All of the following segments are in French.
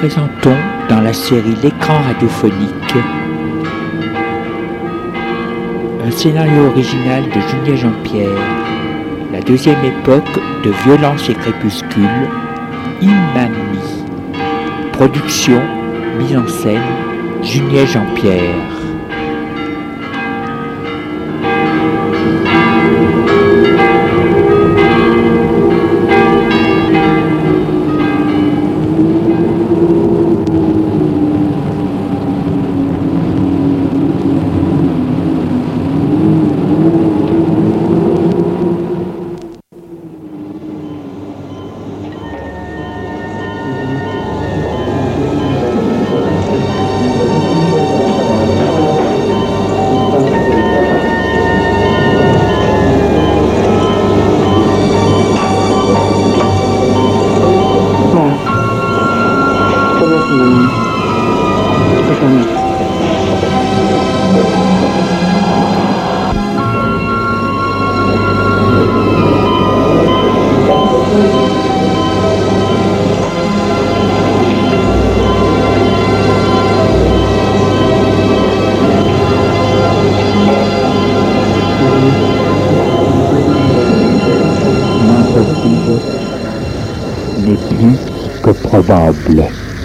présentons dans la série L'écran radiophonique un scénario original de Julien Jean-Pierre, la deuxième époque de Violence et Crépuscule, Imami. Production, mise en scène, Julien Jean-Pierre. N'est plus que probable.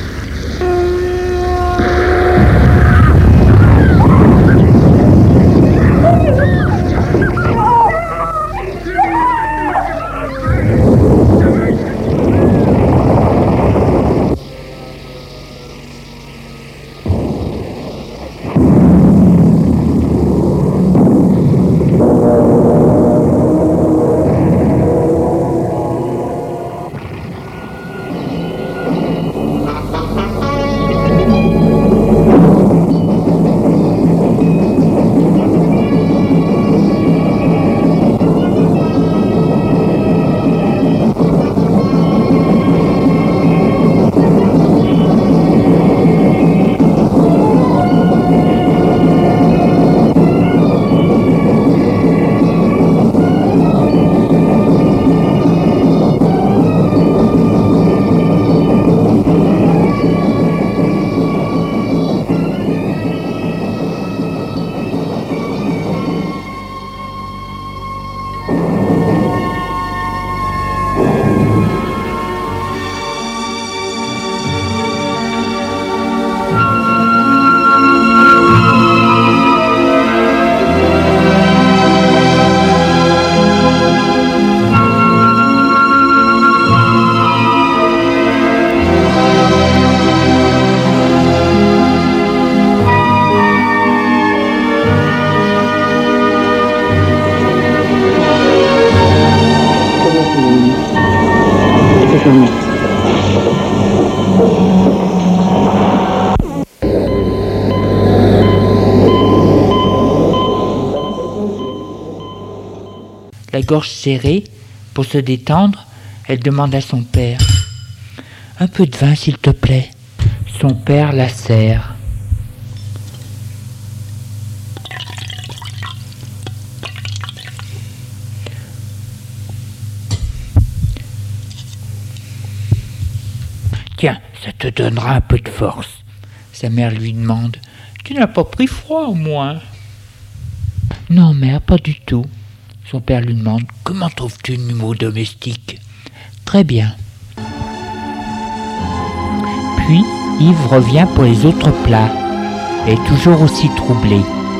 La gorge serrée, pour se détendre, elle demande à son père. « Un peu de vin, s'il te plaît. » Son père la sert. « Tiens, ça te donnera un peu de force. » Sa mère lui demande. « Tu n'as pas pris froid au moins ?»« Non, mère, pas du tout. » Son père lui demande « Comment trouves-tu le numéro domestique ?»« Très bien. » Puis Yves revient pour les autres plats, et est toujours aussi troublé.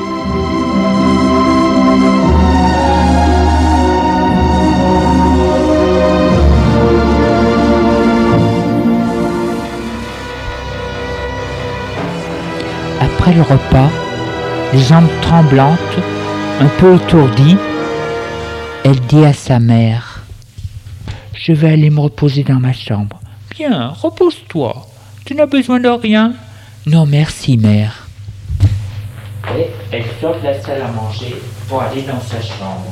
Après le repas, les jambes tremblantes, un peu étourdies, elle dit à sa mère « Je vais aller me reposer dans ma chambre. »« Bien, repose-toi. Tu n'as besoin de rien. »« Non, merci, mère. » Et elle sort de la salle à manger pour aller dans sa chambre.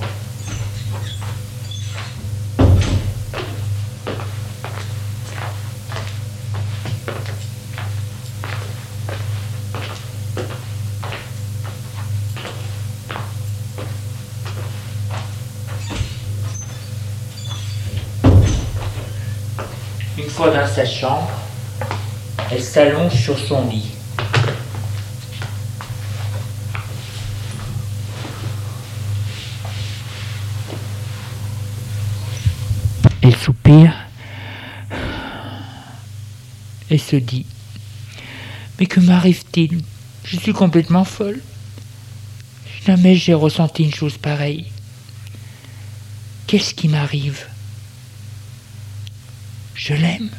Une fois dans sa chambre, Elle s'allonge sur son lit. Elle soupire et se dit: mais que m'arrive-t-il? Je suis complètement folle. Jamais j'ai ressenti une chose pareille. Qu'est-ce qui m'arrive? Je l'aime.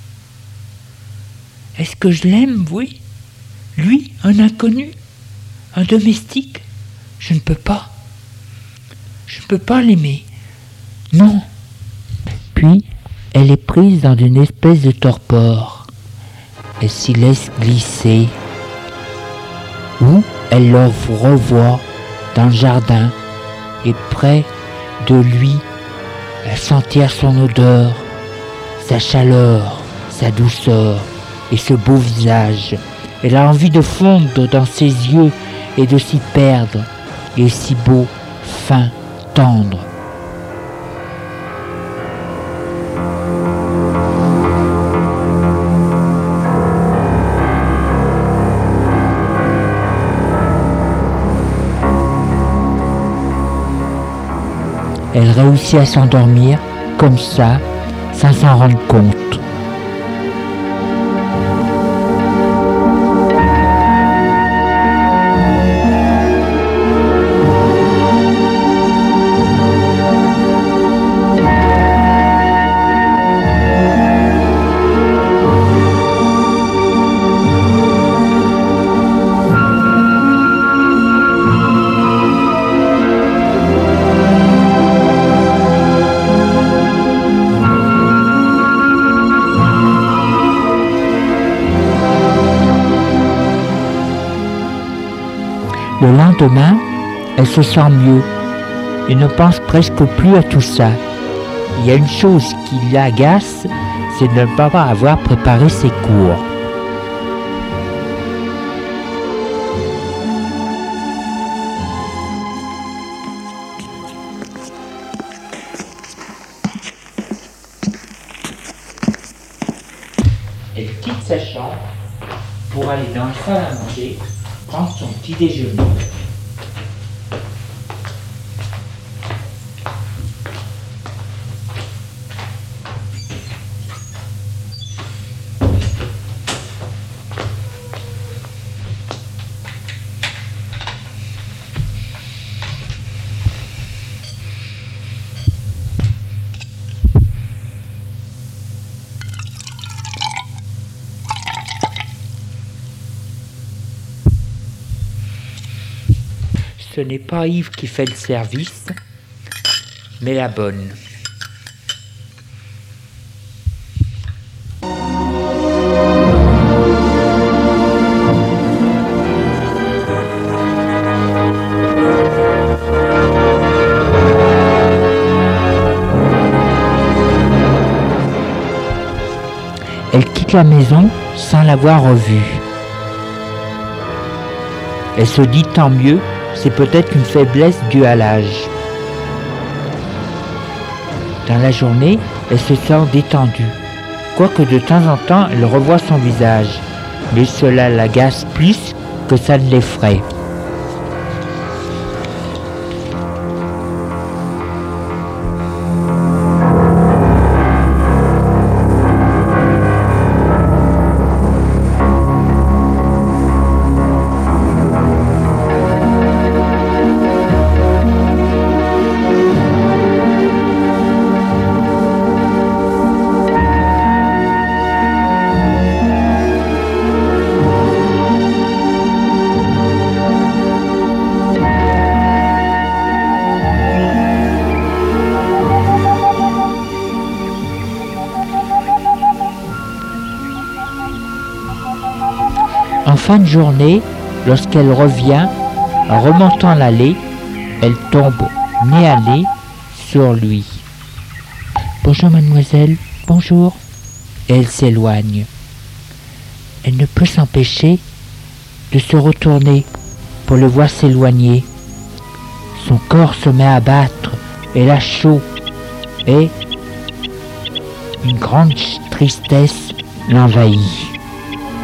Est-ce que je l'aime? Oui. Lui, un inconnu, un domestique? Je ne peux pas. Je ne peux pas l'aimer. Non. Puis, elle est prise dans une espèce de torpor. Elle s'y laisse glisser. Ou elle le revoit dans le jardin et près de lui, à sentir son odeur, sa chaleur, sa douceur et ce beau visage. Elle a envie de fondre dans ses yeux et de s'y perdre. Il est si beau, fin, tendre. Elle réussit à s'endormir comme ça, sans s'en rendre compte. Le lendemain, elle se sent mieux et ne pense presque plus à tout ça. Il y a une chose qui l'agace, c'est de ne pas avoir préparé ses cours. Elle quitte sa chambre pour aller dans la salle à manger, prendre son petit déjeuner. Ce n'est pas Yves qui fait le service, mais la bonne. Elle quitte la maison sans l'avoir revue. Elle se dit tant mieux. C'est peut-être une faiblesse due à l'âge. Dans la journée, elle se sent détendue, quoique de temps en temps, elle revoit son visage. Mais cela l'agace plus que ça ne l'effraie. En fin de journée, lorsqu'elle revient, en remontant l'allée, elle tombe nez à nez sur lui. « Bonjour mademoiselle, bonjour !» Et elle s'éloigne. Elle ne peut s'empêcher de se retourner pour le voir s'éloigner. Son corps se met à battre, elle a chaud et une grande tristesse l'envahit.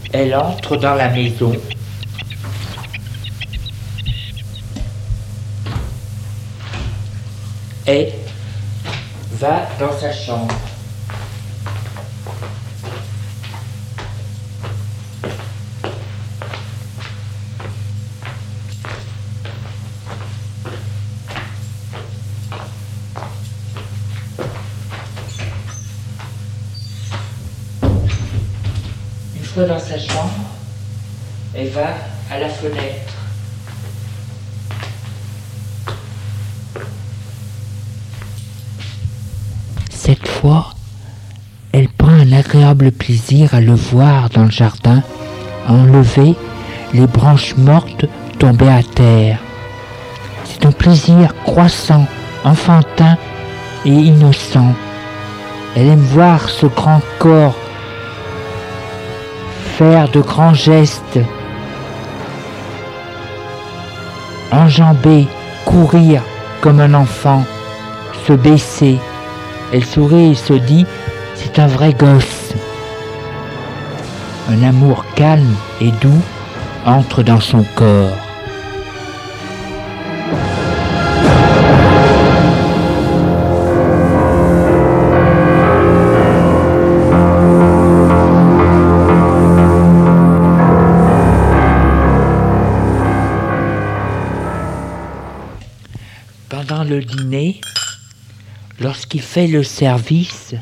Elle entre dans la maison. Et va dans sa chambre. Une fois dans sa chambre, elle va à la fenêtre. Cette fois, elle prend un agréable plaisir à le voir dans le jardin, enlever les branches mortes tombées à terre. C'est un plaisir croissant, enfantin et innocent. Elle aime voir ce grand corps faire de grands gestes, enjamber, courir comme un enfant, se baisser. Elle sourit et se dit, c'est un vrai gosse. Un amour calme et doux entre dans son corps. Pendant le dîner, lorsqu'il fait le service,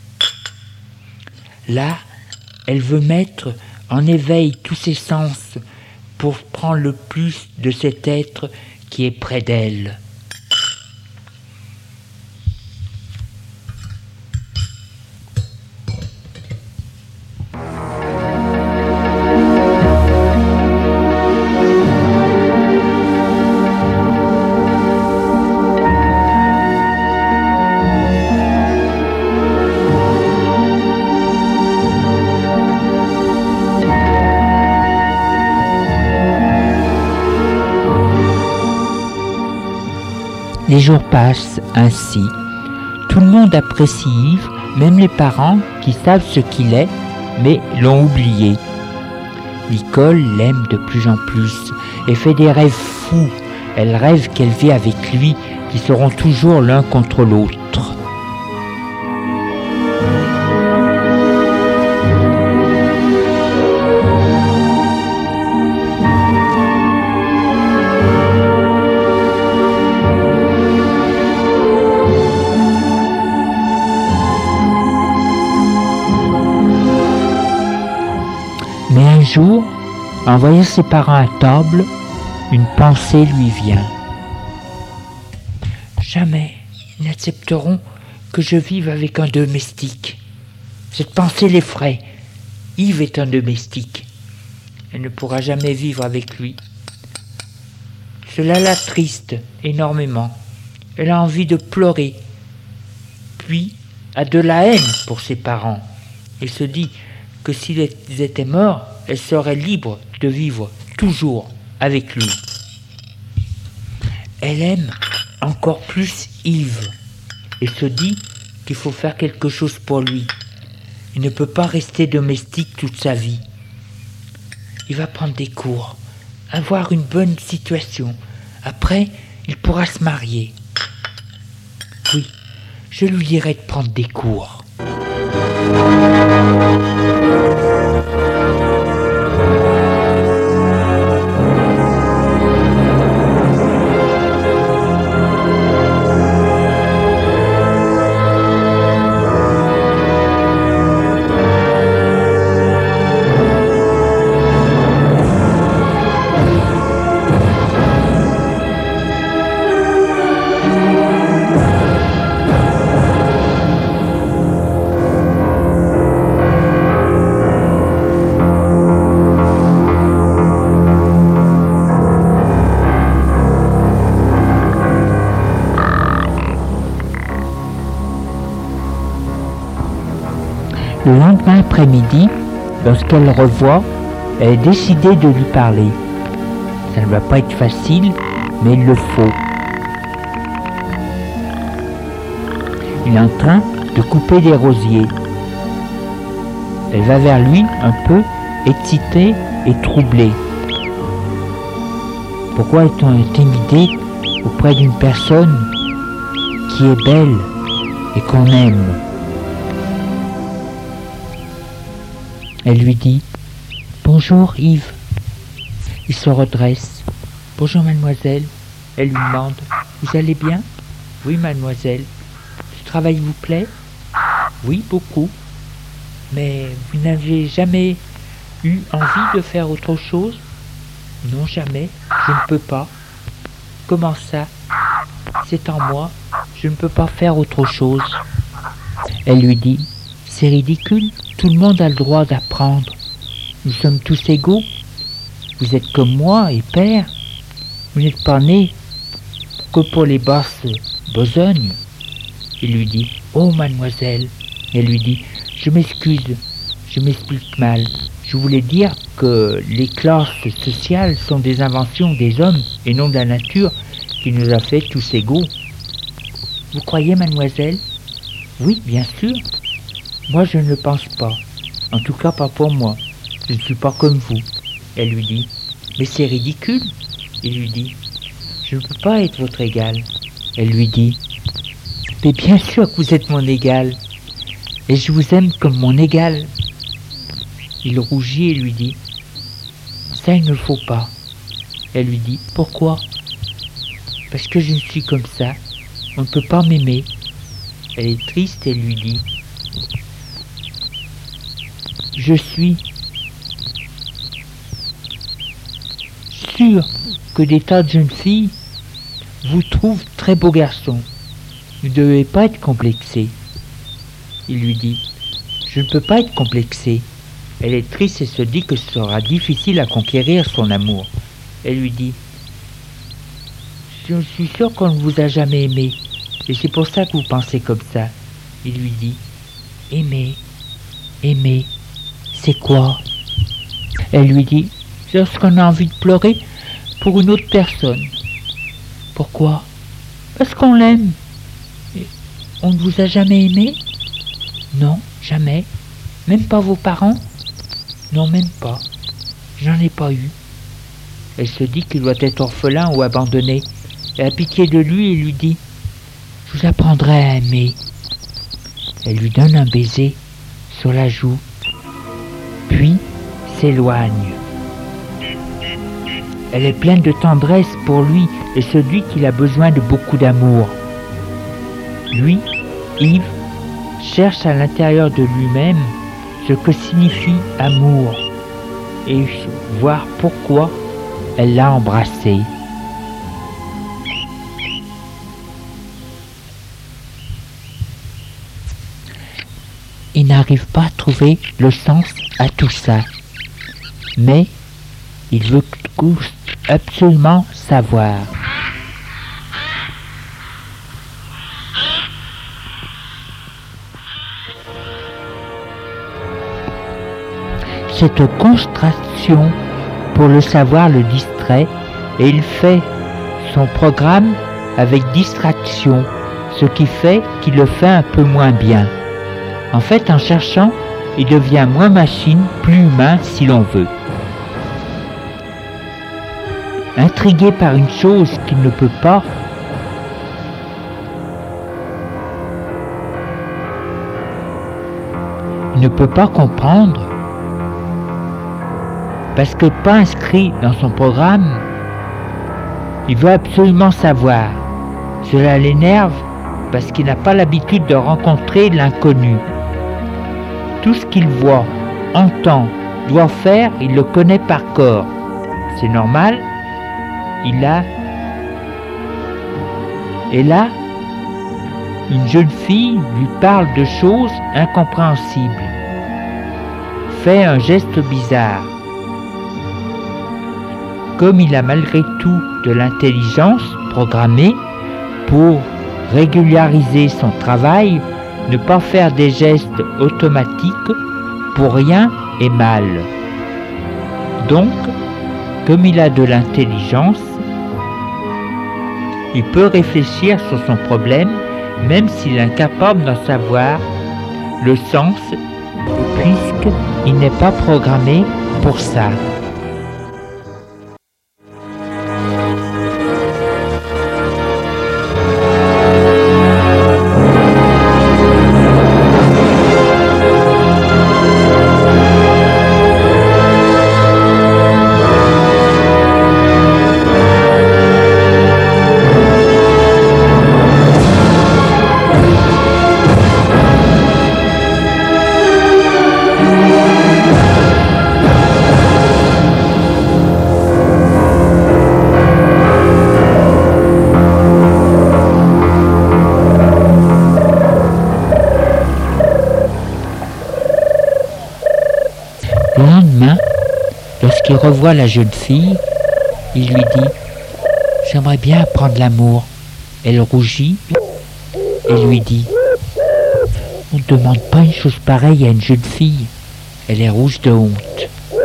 là, elle veut mettre en éveil tous ses sens pour prendre le plus de cet être qui est près d'elle. Les jours passent ainsi. Tout le monde apprécie Yves, même les parents qui savent ce qu'il est, mais l'ont oublié. Nicole l'aime de plus en plus et fait des rêves fous. Elle rêve qu'elle vit avec lui, qu'ils seront toujours l'un contre l'autre. Mais un jour, en voyant ses parents à table, une pensée lui vient. Jamais ils n'accepteront que je vive avec un domestique. Cette pensée l'effraie. Yves est un domestique. Elle ne pourra jamais vivre avec lui. Cela l'attriste énormément. Elle a envie de pleurer. Puis, a de la haine pour ses parents. Elle se dit que s'ils étaient morts, elle serait libre de vivre toujours avec lui. Elle aime encore plus Yves et se dit qu'il faut faire quelque chose pour lui. Il ne peut pas rester domestique toute sa vie. Il va prendre des cours, avoir une bonne situation. Après, il pourra se marier. Oui, je lui dirai de prendre des cours. Le lendemain après-midi, lorsqu'elle le revoit, elle est décidée de lui parler. Ça ne va pas être facile, mais il le faut. Il est en train de couper des rosiers. Elle va vers lui un peu excité et troublé. Pourquoi est-on intimidé auprès d'une personne qui est belle et qu'on aime? Elle lui dit « Bonjour Yves ». Il se redresse. « Bonjour mademoiselle ». Elle lui demande « Vous allez bien ?»« Oui mademoiselle. »« Ce travail vous plaît ?»« Oui, beaucoup. »« Mais vous n'avez jamais eu envie de faire autre chose ?»« Non, jamais. Je ne peux pas. »« Comment ça ? C'est en moi. Je ne peux pas faire autre chose. » Elle lui dit « C'est ridicule. Tout le monde a le droit d'apprendre. Nous sommes tous égaux. Vous êtes comme moi et père. Vous n'êtes pas nés que pour les basses besognes. » Il lui dit « Oh mademoiselle !» Elle lui dit « Je m'excuse, je m'explique mal. Je voulais dire que les classes sociales sont des inventions des hommes et non de la nature qui nous a fait tous égaux. » Vous croyez mademoiselle ? Oui, bien sûr. Moi je ne le pense pas. En tout cas pas pour moi. Je ne suis pas comme vous. Elle lui dit « Mais c'est ridicule !» Il lui dit « Je ne peux pas être votre égal. » Elle lui dit « Mais bien sûr que vous êtes mon égal. Et je vous aime comme mon égal. » Il rougit et lui dit « Ça il ne faut pas. » Elle lui dit « Pourquoi ? » Parce que je ne suis comme ça. On ne peut pas m'aimer. Elle est triste et lui dit « Je suis sûre que des tas de jeunes filles vous trouvent très beau garçon. Vous ne devez pas être complexé. » Il lui dit « Je ne peux pas être complexé. » Elle est triste et se dit que ce sera difficile à conquérir son amour. Elle lui dit « Je suis sûre qu'on ne vous a jamais aimé. Et c'est pour ça que vous pensez comme ça. » Il lui dit « Aimer, aimer, c'est quoi ?» Elle lui dit « C'est lorsqu'on a envie de pleurer pour une autre personne. » Pourquoi ? Parce qu'on l'aime. Et on ne vous a jamais aimé ? Non, jamais. Même pas vos parents ? Non, même pas. J'en ai pas eu. Elle se dit qu'il doit être orphelin ou abandonné. Elle a pitié de lui et lui dit « Je vous apprendrai à aimer. » Elle lui donne un baiser sur la joue, puis s'éloigne. Elle est pleine de tendresse pour lui et se dit qu'il a besoin de beaucoup d'amour. Lui, Yves, cherche à l'intérieur de lui-même ce que signifie amour et voir pourquoi elle l'a embrassé. Il n'arrive pas à trouver le sens à tout ça, mais il veut absolument savoir. Cette concentration pour le savoir le distrait et il fait son programme avec distraction, ce qui fait qu'il le fait un peu moins bien. En fait, en cherchant, il devient moins machine, plus humain si l'on veut. Intrigué par une chose qu'il ne peut pas, il ne peut pas comprendre, parce que pas inscrit dans son programme, il veut absolument savoir. Cela l'énerve parce qu'il n'a pas l'habitude de rencontrer l'inconnu. Tout ce qu'il voit, entend, doit faire, il le connaît par corps. C'est normal. Et là, une jeune fille lui parle de choses incompréhensibles, fait un geste bizarre. Comme il a malgré tout de l'intelligence programmée pour régulariser son travail, ne pas faire des gestes automatiques pour rien est mal. Donc, comme il a de l'intelligence, il peut réfléchir sur son problème même s'il est incapable d'en savoir le sens, puisqu'il n'est pas programmé pour ça. Le lendemain, lorsqu'il revoit la jeune fille, il lui dit « J'aimerais bien apprendre l'amour ». Elle rougit et lui dit « On ne demande pas une chose pareille à une jeune fille ». Elle est rouge de honte.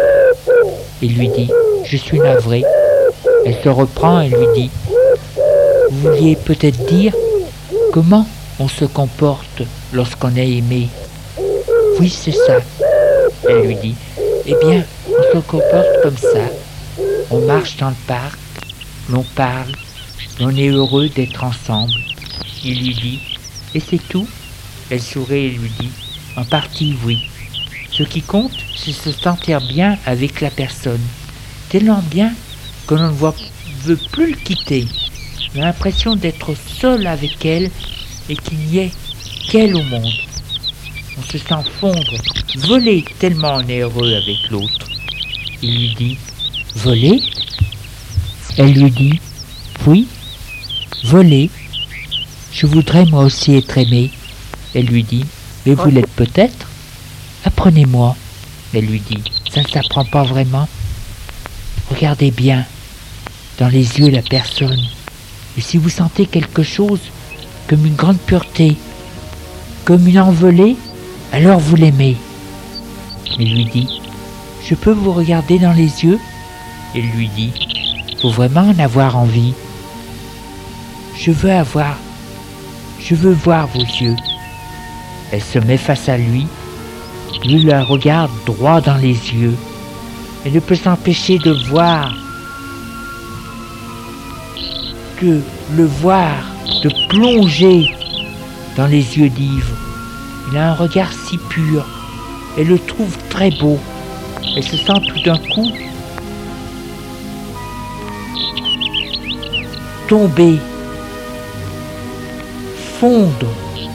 Il lui dit « Je suis navré ». Elle se reprend et lui dit « Vous vouliez peut-être dire comment on se comporte lorsqu'on est aimé ?» « Oui, c'est ça. » Elle lui dit « Eh bien, on se comporte comme ça. On marche dans le parc, l'on parle, l'on est heureux d'être ensemble. » Il lui dit « Et c'est tout ?» Elle sourit et lui dit « En partie, oui. Ce qui compte, c'est se sentir bien avec la personne. Tellement bien que l'on ne veut plus le quitter. On a l'impression d'être seul avec elle et qu'il n'y ait qu'elle au monde. On se sent fondre, voler tellement on est heureux avec l'autre. » Il lui dit « Voler ?» Elle lui dit « Oui, voler. Je voudrais moi aussi être aimée. » Elle lui dit « Mais vous l'êtes peut-être. Apprenez-moi. » Elle lui dit « Ça ne s'apprend pas vraiment. Regardez bien dans les yeux la personne. Et si vous sentez quelque chose comme une grande pureté, comme une envolée, alors vous l'aimez. » Il lui dit « Je peux vous regarder dans les yeux ?» Elle lui dit « Faut vraiment en avoir envie. Je veux voir vos yeux. » Elle se met face à lui. Lui la regarde droit dans les yeux. Elle ne peut s'empêcher de le voir, de plonger dans les yeux d'Yves. Il a un regard si pur. Elle le trouve très beau. Elle se sent tout d'un coup tomber, fondre.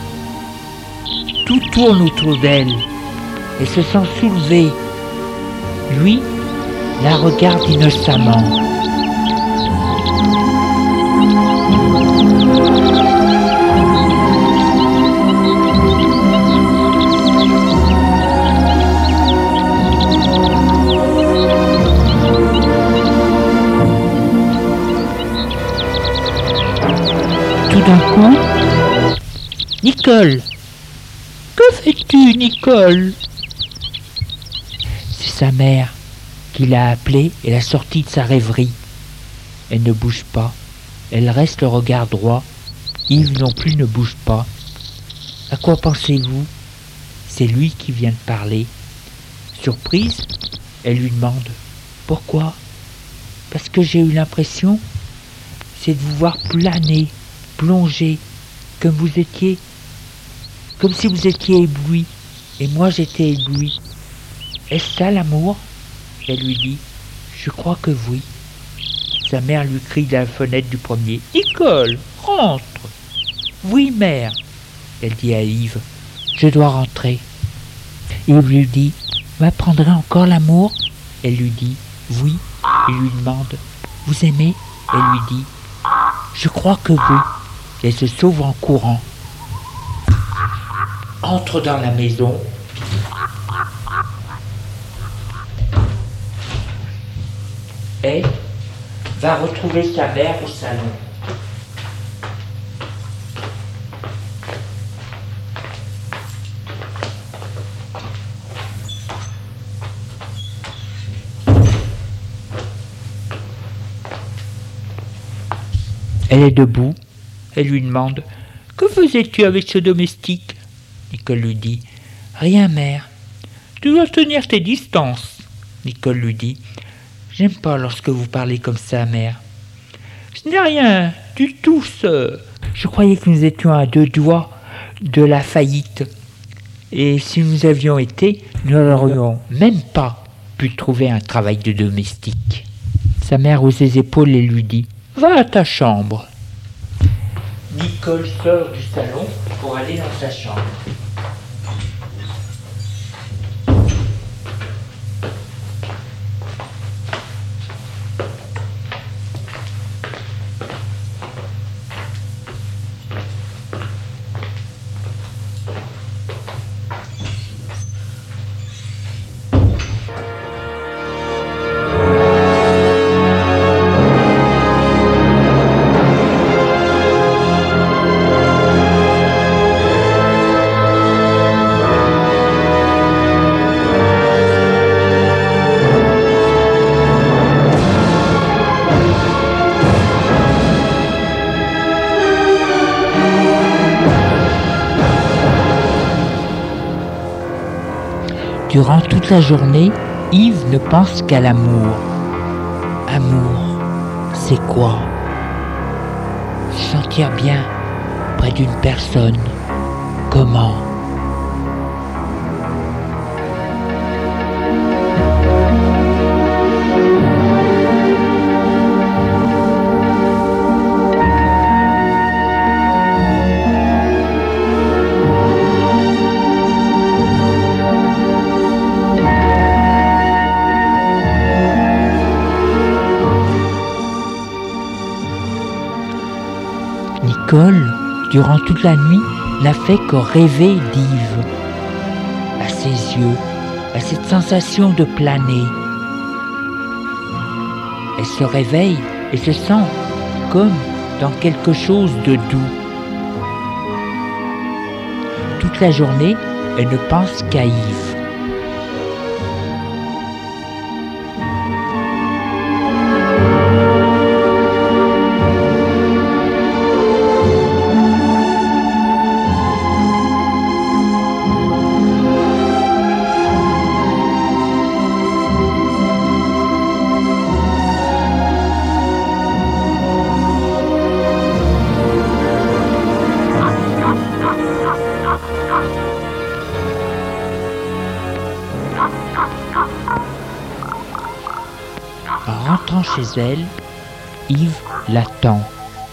Tout tourne autour d'elle. Elle se sent soulevée. Lui la regarde innocemment. Tout d'un coup, « Nicole, que fais-tu, Nicole ?» C'est sa mère qui l'a appelée et l'a sortie de sa rêverie. Elle ne bouge pas. Elle reste le regard droit. Yves non plus ne bouge pas. « À quoi pensez-vous ?» C'est lui qui vient de parler. Surprise, elle lui demande « Pourquoi ?»« Parce que j'ai eu l'impression, c'est de vous voir planer, plonger, comme si vous étiez ébloui, et moi j'étais ébloui. Est-ce ça l'amour ?» Elle lui dit « Je crois que oui. » Sa mère lui crie de la fenêtre du premier « Nicole, rentre !»« Oui, mère. » Elle dit à Yves « Je dois rentrer. » Yves lui dit « Vous apprendrez encore l'amour ?» Elle lui dit « Oui. » Il lui demande « Vous aimez ?» Elle lui dit « Je crois que oui. » Elle se sauve en courant. Entre dans la maison. Et va retrouver sa mère au salon. Elle est debout. Elle lui demande « Que faisais-tu avec ce domestique ?» Nicole lui dit « Rien, mère. Tu dois tenir tes distances. Nicole lui dit « J'aime pas lorsque vous parlez comme ça, mère. »« Ce n'est rien du tout, sœur. Je croyais que nous étions à 2 doigts de la faillite. Et si nous avions été, nous n'aurions même pas pu trouver un travail de domestique. » Sa mère hausse ses épaules et lui dit « Va à ta chambre. » Nicole sort du salon pour aller dans sa chambre. Durant toute la journée, Yves ne pense qu'à l'amour. Amour, c'est quoi? Se sentir bien près d'une personne. Comment? Nicole, durant toute la nuit, n'a fait que rêver d'Yves, à ses yeux, à cette sensation de planer. Elle se réveille et se sent comme dans quelque chose de doux. Toute la journée, elle ne pense qu'à Yves. En rentrant chez elle, Yves l'attend.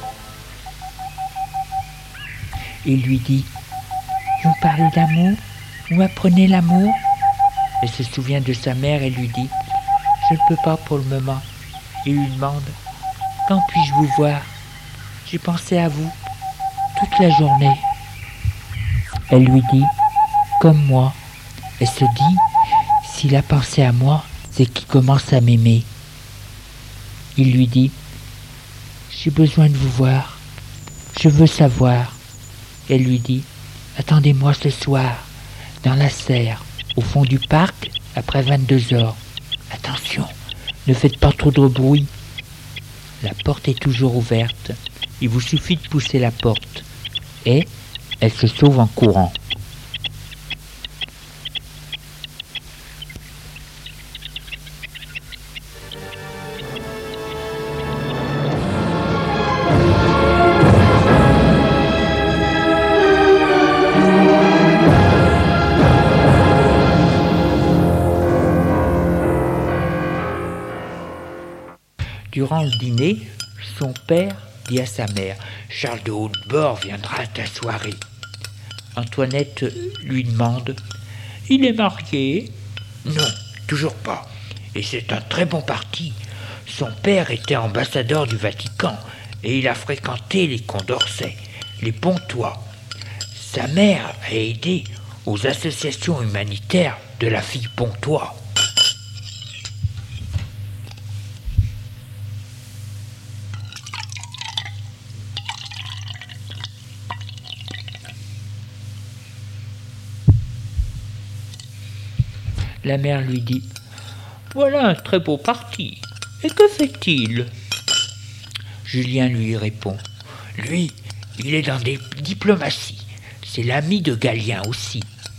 Il lui dit « Vous me parlez d'amour? Vous m'apprenez l'amour ?» Elle se souvient de sa mère et lui dit « Je ne peux pas pour le moment. » Il lui demande « Quand puis-je vous voir? J'ai pensé à vous toute la journée. » Elle lui dit « Comme moi. » Elle se dit « S'il a pensé à moi, c'est qu'il commence à m'aimer. » Il lui dit « J'ai besoin de vous voir. Je veux savoir. » Elle lui dit « Attendez-moi ce soir, dans la serre, au fond du parc, après 22 heures. Attention, ne faites pas trop de bruit. La porte est toujours ouverte. Il vous suffit de pousser la porte. » Et elle se sauve en courant. Durant le dîner, son père dit à sa mère « Charles de Hautebord viendra à ta soirée. » Antoinette lui demande « Il est marié ?»« Non, toujours pas. Et c'est un très bon parti. Son père était ambassadeur du Vatican et il a fréquenté les Condorcet, les Pontois. Sa mère a aidé aux associations humanitaires de la fille Pontois. » La mère lui dit « Voilà un très beau parti. Et que fait-il » Julien lui répond « Lui, il est dans des diplomaties. C'est l'ami de Galien aussi. »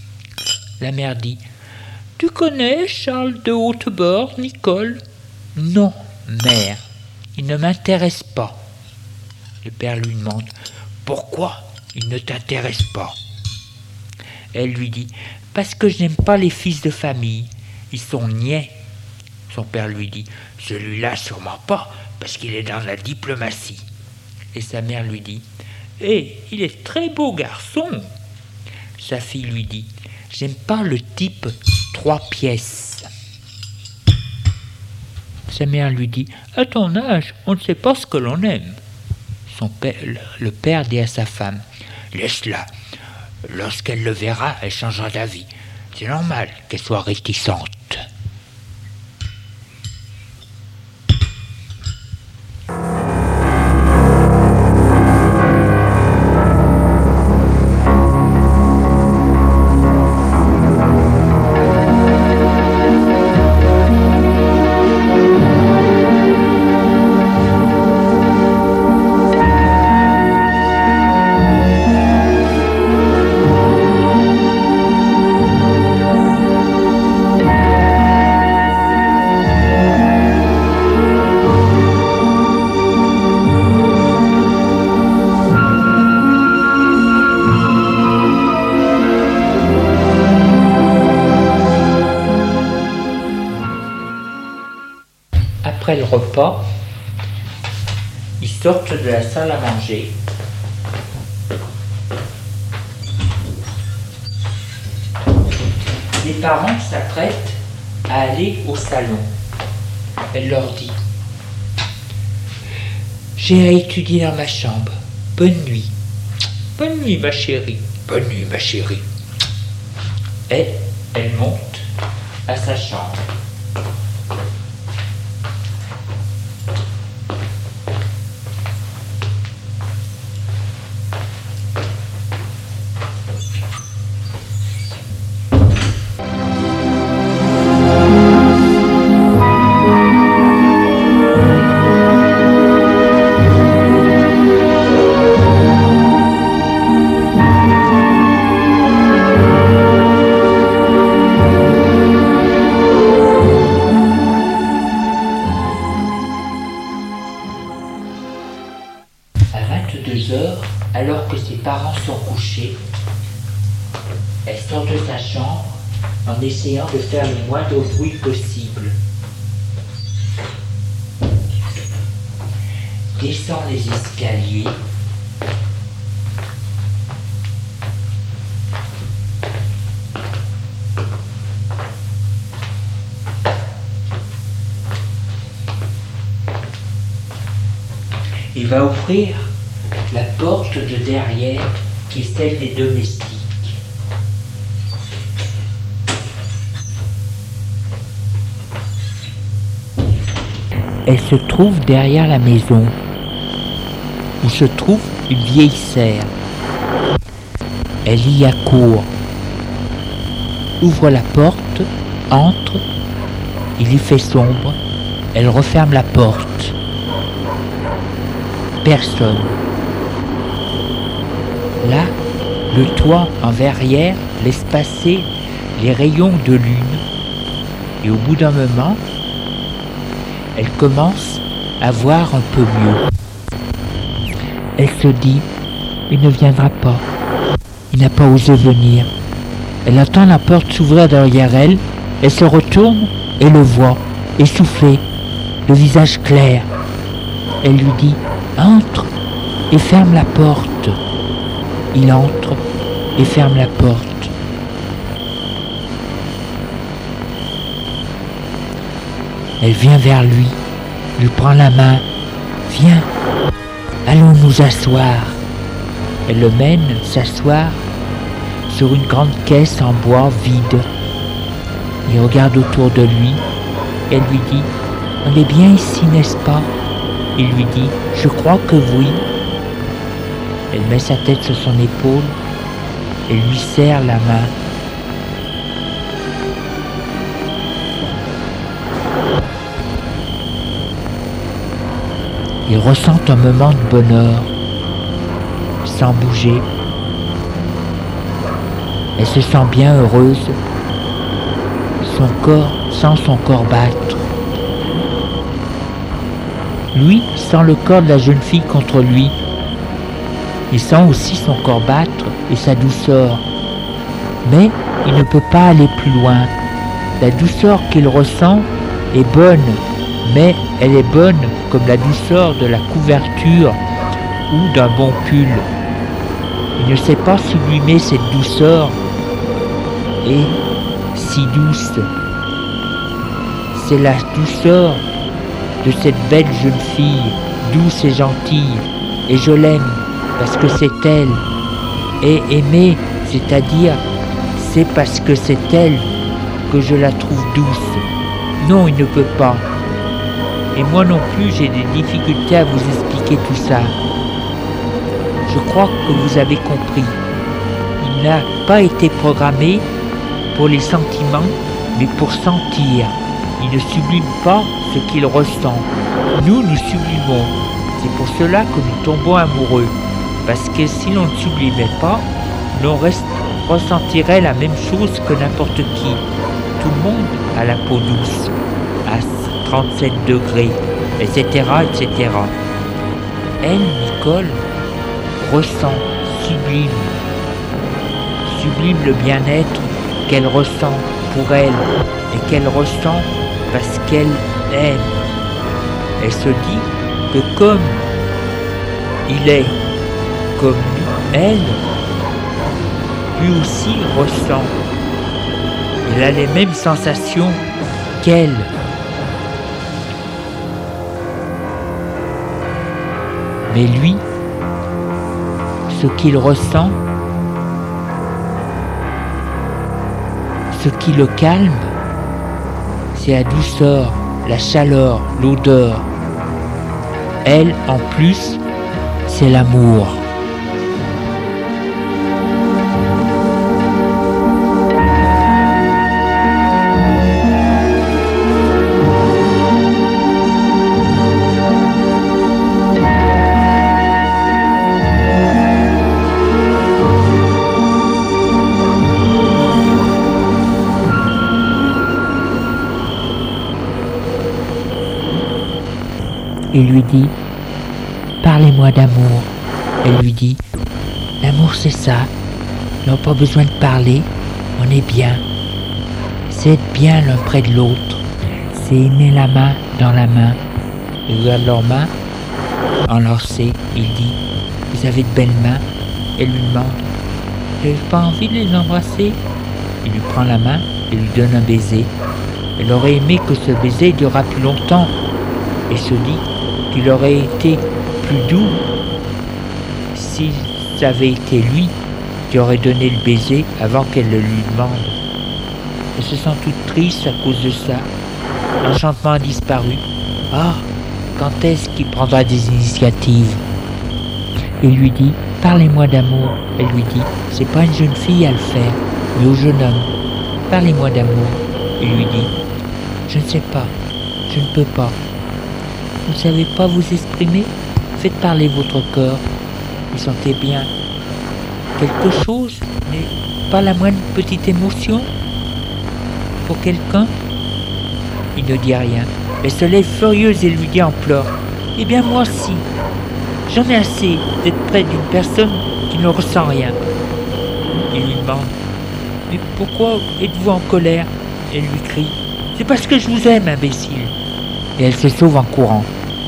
La mère dit Tu connais Charles de Hautebord, Nicole? Non, mère, il ne m'intéresse pas. Le père lui demande: pourquoi il ne t'intéresse pas? Elle lui dit: parce que je n'aime pas les fils de famille, ils sont niais. Son père lui dit: celui-là sûrement pas, parce qu'il est dans la diplomatie. Et sa mère lui dit: il est très beau garçon. Sa fille lui dit: j'aime pas le type 3 pièces. Sa mère lui dit: à ton âge, on ne sait pas ce que l'on aime. Le père dit à sa femme: laisse-la. Lorsqu'elle le verra, elle changera d'avis. C'est normal qu'elle soit réticente. Après le repas, ils sortent de la salle à manger. Les parents s'apprêtent à aller au salon. Elle leur dit: j'ai à étudier dans ma chambre. Bonne nuit. Bonne nuit, ma chérie. Bonne nuit, ma chérie. Et elle monte à sa chambre. Alors que ses parents sont couchés, elle sort de sa chambre en essayant de faire le moindre bruit possible. Descend les escaliers. Il va ouvrir la porte de derrière qui est celle des domestiques. Elle se trouve derrière la maison où se trouve une vieille serre. Elle y accourt, ouvre la porte, entre, il y fait sombre, elle referme la porte. Personne. Là, le toit en verrière laisse passer les rayons de lune. Et au bout d'un moment, elle commence à voir un peu mieux. Elle se dit: il ne viendra pas. Il n'a pas osé venir. Elle entend la porte s'ouvrir derrière elle. Elle se retourne et le voit, essoufflé, le visage clair. Elle lui dit: entre et ferme la porte. Il entre et ferme la porte. Elle vient vers lui, lui prend la main. Viens, allons nous asseoir. Elle le mène s'asseoir sur une grande caisse en bois vide. Il regarde autour de lui. Elle lui dit: on est bien ici, n'est-ce pas? Il lui dit: je crois que oui. Elle met sa tête sur son épaule et lui serre la main. Il ressent un moment de bonheur, sans bouger. Elle se sent bien heureuse, son corps sent son corps battre. Lui sent le corps de la jeune fille contre lui. Il sent aussi son corps battre et sa douceur. Mais il ne peut pas aller plus loin. La douceur qu'il ressent est bonne, mais elle est bonne comme la douceur de la couverture ou d'un bon pull. Il ne sait pas sublimer cette douceur et si douce. C'est la douceur de cette belle jeune fille, douce et gentille, et je l'aime parce que c'est elle. Et aimer, c'est-à-dire, c'est parce que c'est elle que je la trouve douce. Non, il ne peut pas. Et moi non plus, j'ai des difficultés à vous expliquer tout ça. Je crois que vous avez compris. Il n'a pas été programmé pour les sentiments, mais pour sentir. Il ne sublime pas ce qu'il ressent. Nous, nous sublimons. C'est pour cela que nous tombons amoureux. Parce que si l'on ne sublimait pas, l'on ressentirait la même chose que n'importe qui. Tout le monde a la peau douce, à 37 degrés, etc., etc. Elle, Nicole, ressent, sublime le bien-être qu'elle ressent pour elle et qu'elle ressent parce qu'elle aime. Elle se dit que comme il est comme elle, lui aussi ressent. Il a les mêmes sensations qu'elle. Mais lui, ce qu'il ressent, ce qui le calme, c'est la douceur, la chaleur, l'odeur. Elle, en plus, c'est l'amour. Il lui dit « Parlez-moi d'amour ». Elle lui dit « L'amour c'est ça, on n'a pas besoin de parler, on est bien. C'est être bien l'un près de l'autre, c'est aimer la main dans la main. » Ils regardent leurs mains enlacées, il dit « Vous avez de belles mains ?» Elle lui demande « Vous n'avez pas envie de les embrasser ?» Il lui prend la main et lui donne un baiser. Elle aurait aimé que ce baiser durât plus longtemps et se dit qu'il aurait été plus doux si ça avait été lui qui aurait donné le baiser avant qu'elle le lui demande. Elle se sent toute triste à cause de ça. L'enchantement a disparu. Ah, quand est-ce qu'il prendra des initiatives? Il lui dit « Parlez-moi d'amour ». Elle lui dit « C'est pas une jeune fille à le faire, mais au jeune homme. Parlez-moi d'amour ». Il lui dit « Je ne sais pas, je ne peux pas. Vous ne savez pas vous exprimer? Faites parler votre cœur. Vous sentez bien quelque chose, mais pas la moindre petite émotion pour quelqu'un ?» Il ne dit rien. Elle se lève furieuse et lui dit en pleurs « Eh bien moi aussi, j'en ai assez d'être près d'une personne qui ne ressent rien. » Il lui demande « Mais pourquoi êtes-vous en colère ?» Elle lui crie « C'est parce que je vous aime, imbécile !» Et elle se sauve en courant.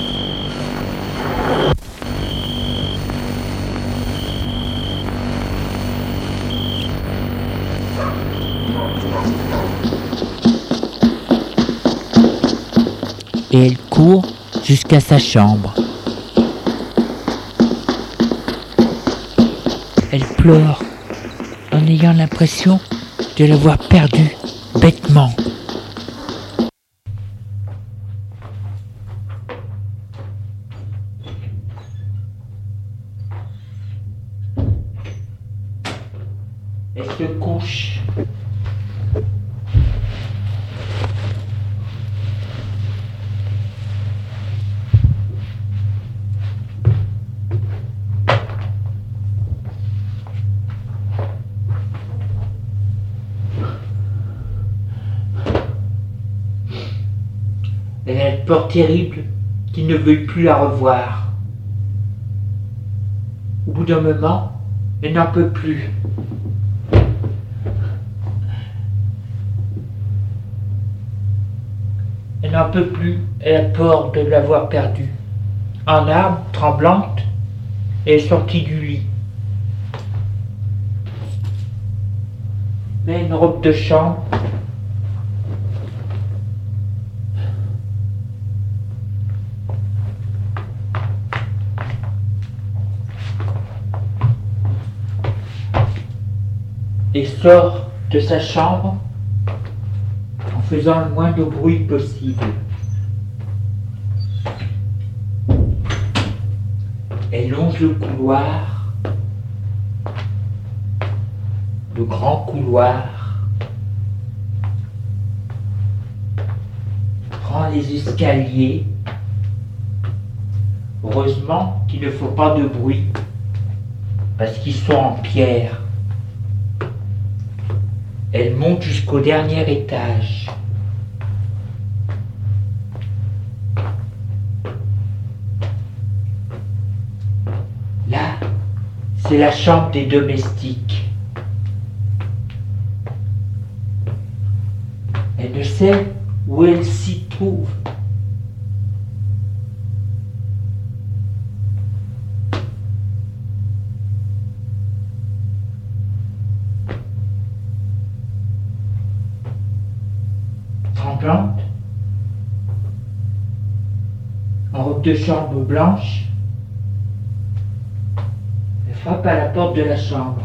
Et elle court jusqu'à sa chambre. Elle pleure en ayant l'impression de l'avoir perdu bêtement. Elle se couche. Elle a une peur terrible qu'il ne veuille plus la revoir. Au bout d'un moment, elle n'en peut plus. Elle n'en peut plus, elle a peur de l'avoir perdue. En larmes, tremblante, elle est sortie du lit. Mais une robe de chambre. Et sort de sa chambre en faisant le moins de bruit possible. Elle longe le couloir, le grand couloir, prend les escaliers. Heureusement qu'il ne faut pas de bruit, parce qu'ils sont en pierre. Elle monte jusqu'au dernier étage. Là, c'est la chambre des domestiques. Elle ne sait où elle s'y trouve. Tremblante, en robe de chambre blanche, elle frappe à la porte de la chambre.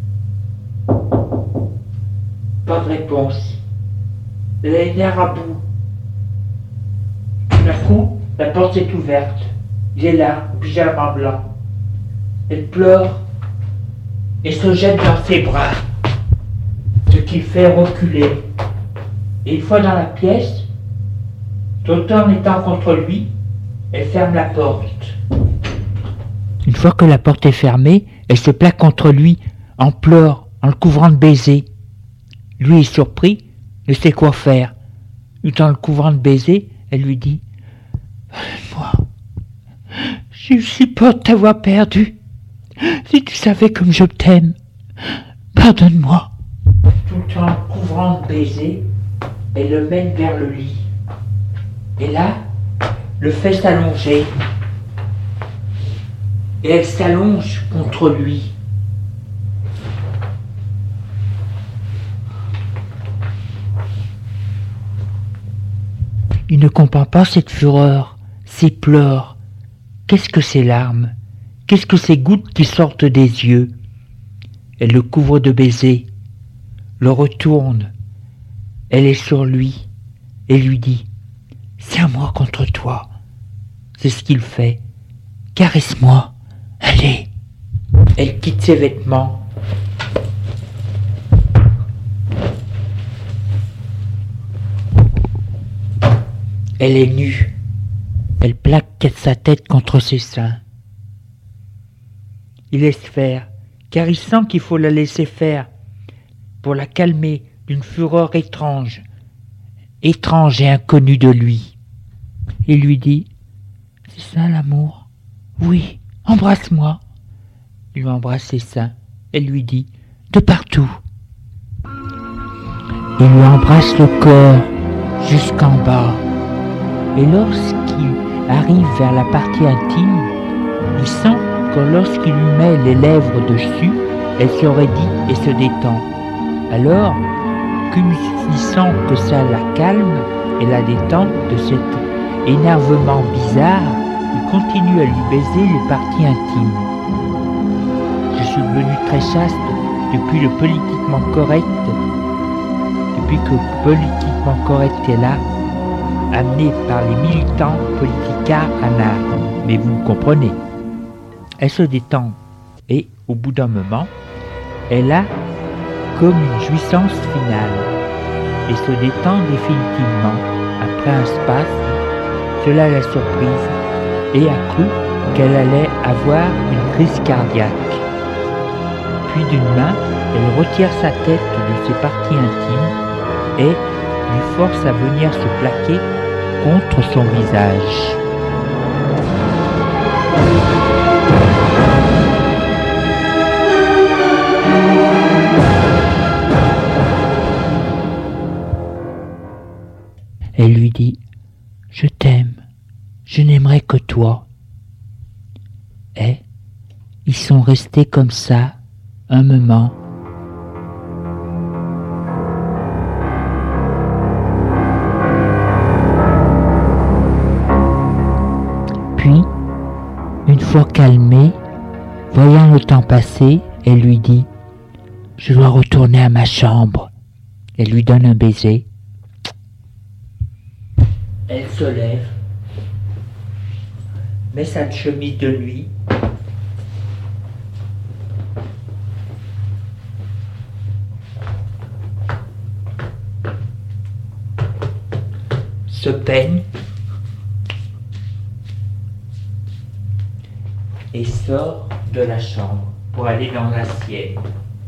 Pas de réponse. Elle a les nerfs à bout. Tout d'un coup, la porte s'est ouverte. Il est là, en pyjama blanc. Elle pleure et se jette dans ses bras, ce qui fait reculer. Et une fois dans la pièce, tout en étant contre lui, elle ferme la porte. Une fois que la porte est fermée, elle se plaque contre lui, en pleurs, en le couvrant de baisers. Lui est surpris, ne sait quoi faire. Tout en le couvrant de baisers, elle lui dit « Pardonne-moi, j'ai eu si peur de t'avoir perdu. Si tu savais comme je t'aime, pardonne-moi. » Tout en le couvrant de baisers, elle le mène vers le lit. Et là, le fait s'allonger. Et elle s'allonge contre lui. Il ne comprend pas cette fureur, ces pleurs. Qu'est-ce que ces larmes? Qu'est-ce que ces gouttes qui sortent des yeux? Elle le couvre de baisers, le retourne. Elle est sur lui et lui dit « Serre-moi contre toi. » C'est ce qu'il fait. « Caresse-moi. Allez. » Elle quitte ses vêtements. Elle est nue. Elle plaque sa tête contre ses seins. Il laisse faire, car il sent qu'il faut la laisser faire pour la calmer d'une fureur étrange et inconnue de lui. Il lui dit « C'est ça l'amour? Oui, embrasse-moi. » Il lui embrasse ses seins. Elle lui dit « De partout. » Il lui embrasse le corps jusqu'en bas. Et lorsqu'il arrive vers la partie intime, il sent que lorsqu'il lui met les lèvres dessus, elle se raidit et se détend. Alors, comme il sent que ça la calme et la détend de cet énervement bizarre, il continue à lui baiser les parties intimes. Je suis devenu très chaste depuis que politiquement correct est là, amené par les militants politicards anards. Mais vous comprenez. Elle se détend et, au bout d'un moment, elle a comme une jouissance finale et se détend définitivement. Après un spasme, cela la surprise et a cru qu'elle allait avoir une crise cardiaque. Puis d'une main, elle retire sa tête de ses parties intimes et lui force à venir se plaquer contre son visage. Elle lui dit « Je t'aime, je n'aimerai que toi. » Et ils sont restés comme ça un moment. Puis, une fois calmée, voyant le temps passer, elle lui dit « Je dois retourner à ma chambre. » Elle lui donne un baiser. Elle se lève, met sa chemise de nuit, se peigne et sort de la chambre pour aller dans la sienne.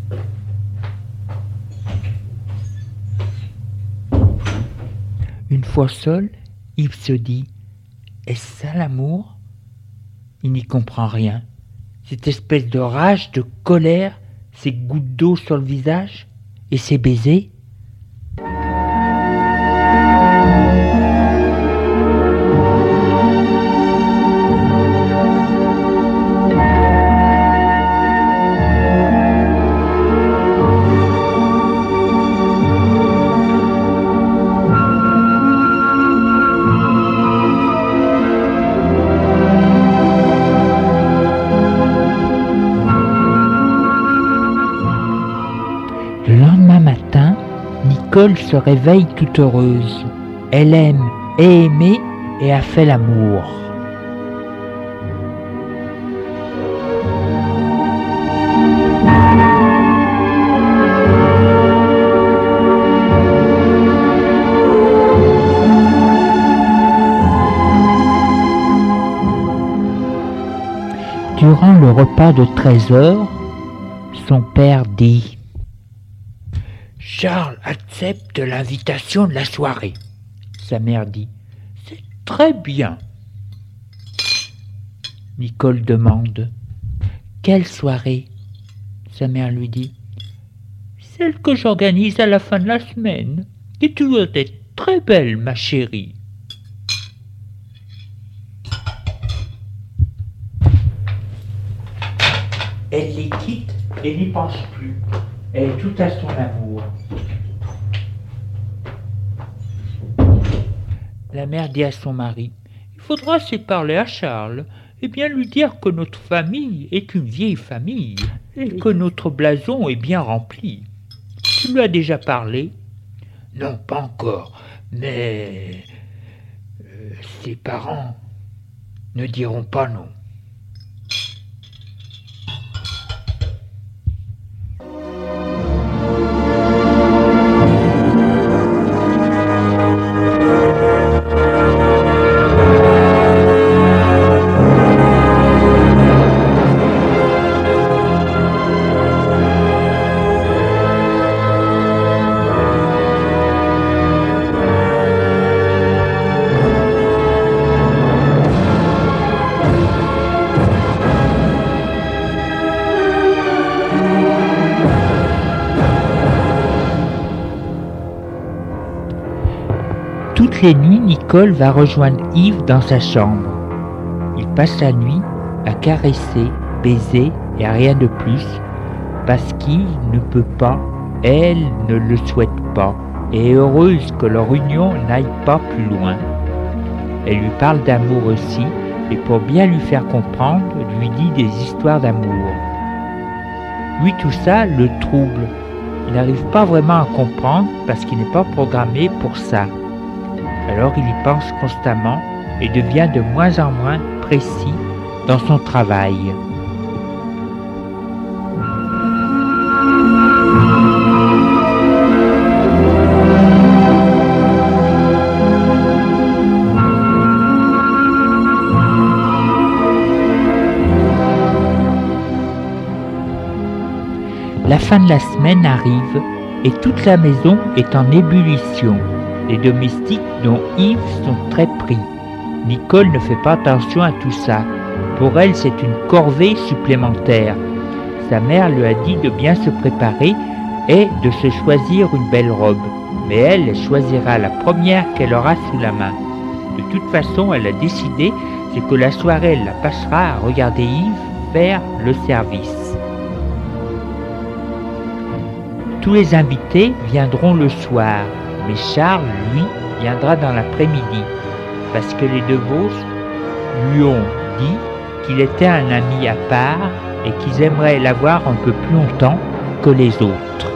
Une fois seul, Yves se dit « Est-ce ça l'amour ?» Il n'y comprend rien. Cette espèce de rage, de colère, ces gouttes d'eau sur le visage et ces baisers. Nicole se réveille toute heureuse. Elle aime, est aimée et a fait l'amour. Durant le repas de 13 heures, son père dit « Charles accepte l'invitation de la soirée. » Sa mère dit « C'est très bien. » Nicole demande « Quelle soirée ?» Sa mère lui dit « Celle que j'organise à la fin de la semaine, qui doit être très belle, ma chérie. » Elle les quitte et n'y pense plus. Elle est tout à son amour. La mère dit à son mari « Il faudra se parler à Charles et bien lui dire que notre famille est une vieille famille et que notre blason est bien rempli. Tu lui as déjà parlé ?»« Non, pas encore, mais ses parents ne diront pas non. » Toutes les nuits, Nicole va rejoindre Yves dans sa chambre. Il passe la nuit à caresser, baiser et à rien de plus, parce qu'Yves ne peut pas, elle ne le souhaite pas, et est heureuse que leur union n'aille pas plus loin. Elle lui parle d'amour aussi, et pour bien lui faire comprendre, lui dit des histoires d'amour. Lui, tout ça le trouble. Il n'arrive pas vraiment à comprendre parce qu'il n'est pas programmé pour ça. Alors il y pense constamment et devient de moins en moins précis dans son travail. La fin de la semaine arrive et toute la maison est en ébullition. Les domestiques, dont Yves, sont très pris. Nicole ne fait pas attention à tout ça. Pour elle, c'est une corvée supplémentaire. Sa mère lui a dit de bien se préparer et de se choisir une belle robe. Mais elle choisira la première qu'elle aura sous la main. De toute façon, elle a décidé, c'est que la soirée, elle la passera à regarder Yves faire le service. Tous les invités viendront le soir, mais Charles, lui, viendra dans l'après-midi, parce que les Devos lui ont dit qu'il était un ami à part et qu'ils aimeraient l'avoir un peu plus longtemps que les autres.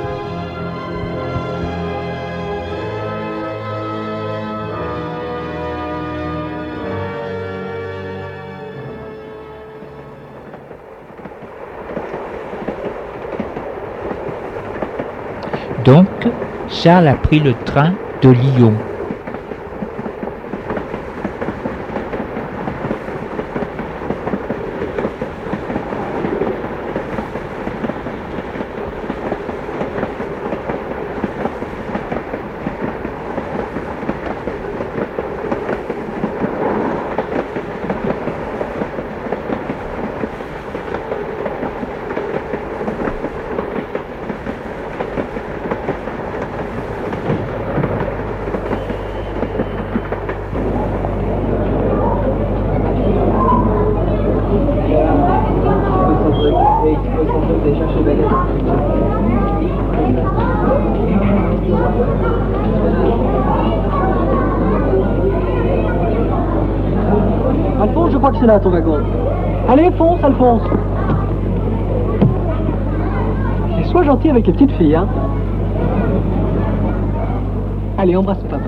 Donc, Charles a pris le train de Lyon. Alphonse, je crois que c'est là ton wagon. Allez, fonce, Alphonse. Et sois gentil avec les petites filles, hein. Allez, embrasse papa.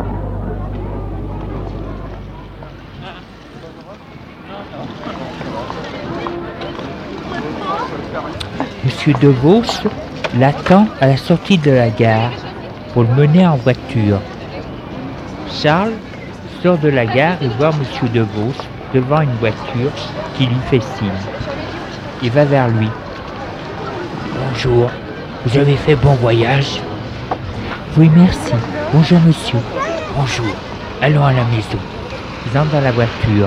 Monsieur Devos l'attend à la sortie de la gare pour le mener en voiture. Charles sort de la gare et voit Monsieur Devos devant une voiture qui lui fait signe. Il va vers lui. Bonjour, vous avez fait bon voyage? Oui, merci. Bonjour, monsieur. Bonjour. Allons à la maison. Ils entrent dans la voiture.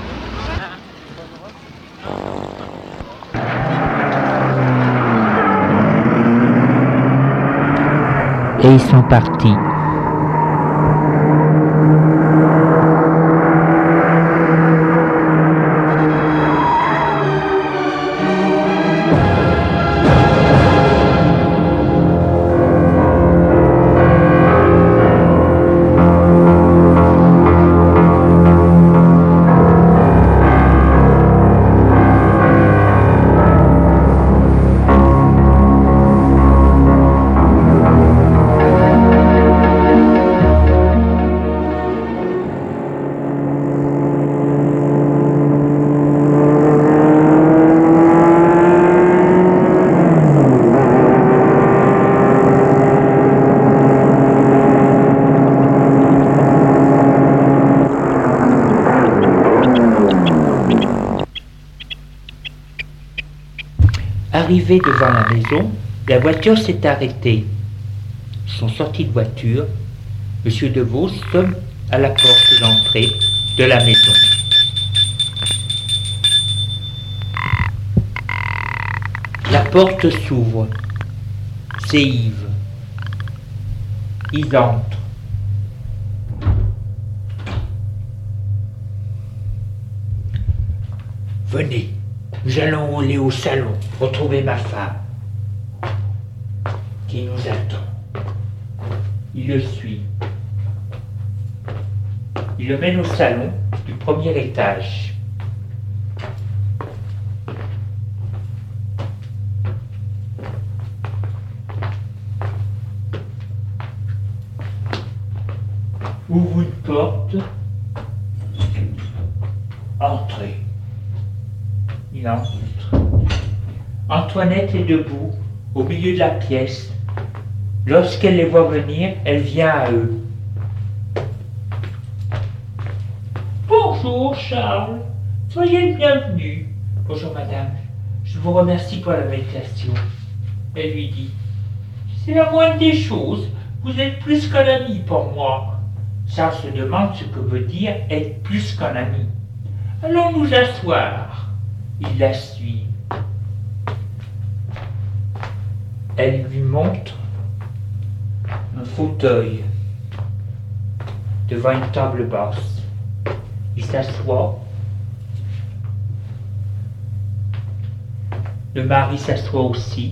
Et ils sont partis. Arrivés devant la maison, la voiture s'est arrêtée. Ils sont sortis de voiture. Monsieur Devos sonne à la porte d'entrée de la maison. La porte s'ouvre. C'est Yves. Ils entrent. Venez. Nous allons aller au salon, retrouver ma femme, qui nous attend. Il le suit. Il le mène au salon du premier étage. Ouvre une porte. Entrez. Il entre. Antoinette est debout, au milieu de la pièce. Lorsqu'elle les voit venir, elle vient à eux. Bonjour Charles, soyez le bienvenu. Bonjour madame, je vous remercie pour l'invitation. Elle lui dit, c'est la moindre des choses, vous êtes plus qu'un ami pour moi. Charles se demande ce que veut dire être plus qu'un ami. Allons nous asseoir. Il la suit. Elle lui montre un fauteuil devant une table basse. Il s'assoit. Le mari s'assoit aussi.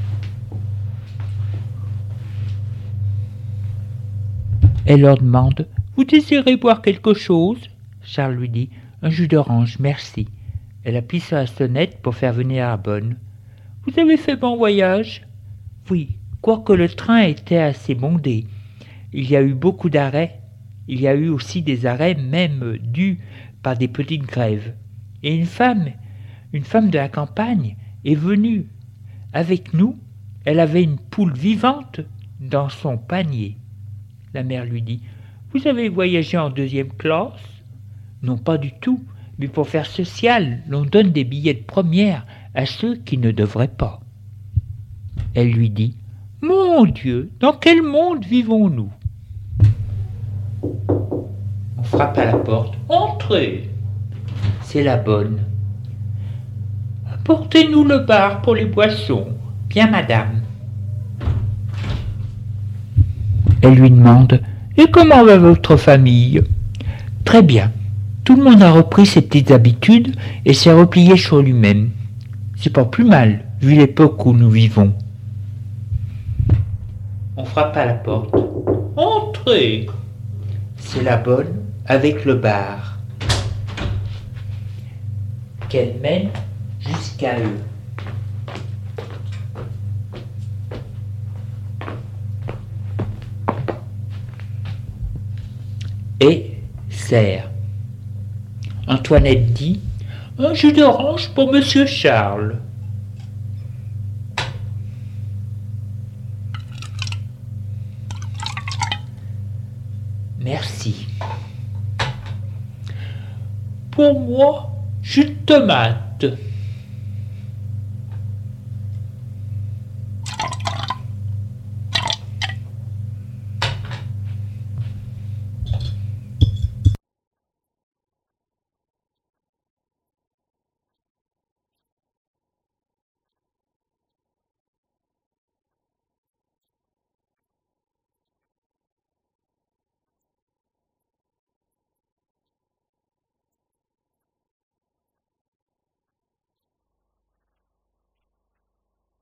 Elle leur demande « Vous désirez boire quelque chose ?» Charles lui dit « Un jus d'orange, merci. » Elle appuie sur la sonnette pour faire venir la bonne. « Vous avez fait bon voyage ?»« Oui, quoique le train était assez bondé. Il y a eu beaucoup d'arrêts. Il y a eu aussi des arrêts même dus par des petites grèves. Et une femme de la campagne est venue avec nous. Elle avait une poule vivante dans son panier. » La mère lui dit « Vous avez voyagé en 2e classe ?»« Non, pas du tout, mais pour faire social, l'on donne des billets de première à ceux qui ne devraient pas. » Elle lui dit « Mon Dieu, dans quel monde vivons-nous » On frappe à la porte. « Entrez !» C'est la bonne. « Apportez-nous le bar pour les boissons. »« Bien, madame. » Elle lui demande « Et comment va votre famille ?»« Très bien. Tout le monde a repris ses petites habitudes et s'est replié sur lui-même. C'est pas plus mal, vu l'époque où nous vivons. » On frappe à la porte. « Entrez !» C'est la bonne avec le bar qu'elle mène jusqu'à eux. Et sert. Antoinette dit « Un jus d'orange pour Monsieur Charles. » Merci. Pour moi, jus de tomate.